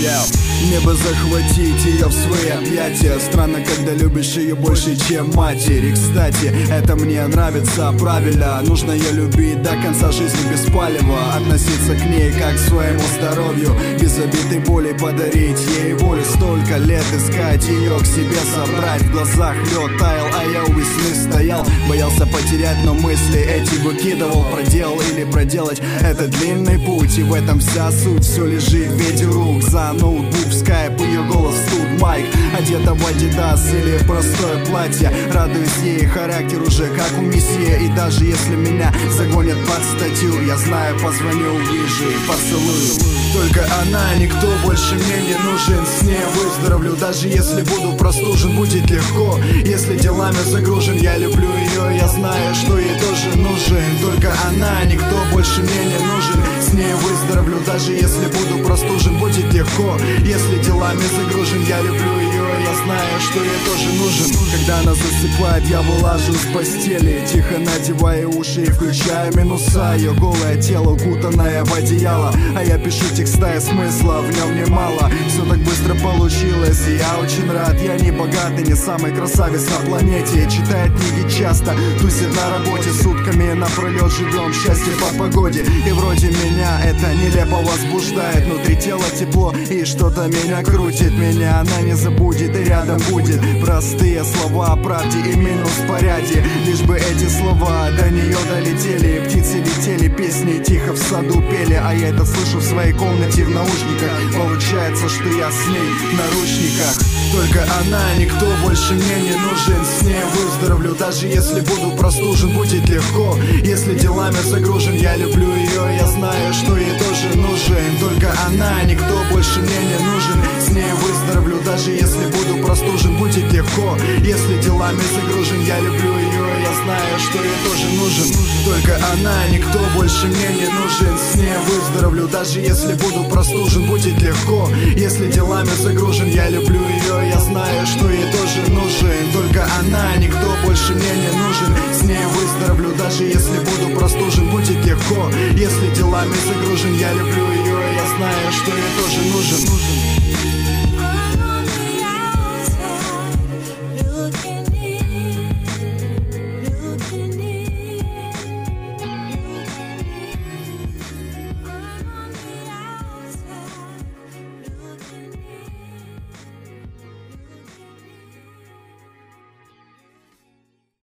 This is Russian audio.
Мне бы захватить ее в свои объятия. Странно, когда любишь ее больше, чем матери. Кстати, это мне нравится, правильно. Нужно ее любить до конца жизни без палева. Относиться к ней как к своему здоровью, без обид и боли подарить ей волю. Столько лет искать ее, к себе собрать. В глазах лед таял, а я у весны стоял. Боялся потерять, но мысли эти выкидывал. Проделал или проделать этот длинный путь. И в этом вся суть, все лежит в виде рук. За ноутбук, в скайп, ее голос тут майк. Одета в адидас или простое платье. Радуюсь ей, характер уже как у месье. И даже если меня загонят под статью, я знаю, позвоню, увижу и поцелую. Только она, никто больше мне не нужен. С ней выздоровлю, даже если буду простужен. Будет легко, если делами загружен. Я люблю ее, я знаю, что ей тоже нужен. Только она, никто больше мне не нужен. С ней выздоровлю, даже если буду простужен. Будет легко, если делами загружен. Я люблю ее, я знаю, что ей тоже нужен. Когда она засыпает, я вылажу с постели, тихо надевая уши и включая минуса. Ее голое тело, укутанное в одеяло, а я пишу текста и смысла в нем немало. Все так быстро получилось, и я очень рад. Я не богатый, не самый красавец на планете. Читает книги часто, тусит на работе сутками напролет. Живем в счастье по погоде, и вроде меня это нелепо возбуждает. Внутри тела тепло, и что-то меня крутит. Меня она не забудет и рядом будет. Простые слова о правде и минус порядке. Лишь бы эти слова до нее долетели. Птицы летели, песни тихо в саду пели, а я это слышу в своей комнате в наушниках. Получается, что я с ней в наручниках. Только она, никто больше мне не нужен. С ней выздоровлю, даже если буду простужен. Будет легко, если делами загружен. Я люблю ее, я знаю, что ей тоже нужен. Только она, никто больше мне не нужен. С ней выздоровлю, даже если буду простужен. Будет легко, если делами загружен. Я люблю ее, я знаю, что ей тоже нужен. Только она, никто больше мне не нужен. С ней выздоровлю, даже если буду простужен. Будет легко, если делами загружен. Я люблю ее, я знаю, что ей тоже нужен. Только она, никто больше мне не нужен. С ней выздоровлю, даже если буду простужен. Будет легко, если делами загружен. Я люблю ее,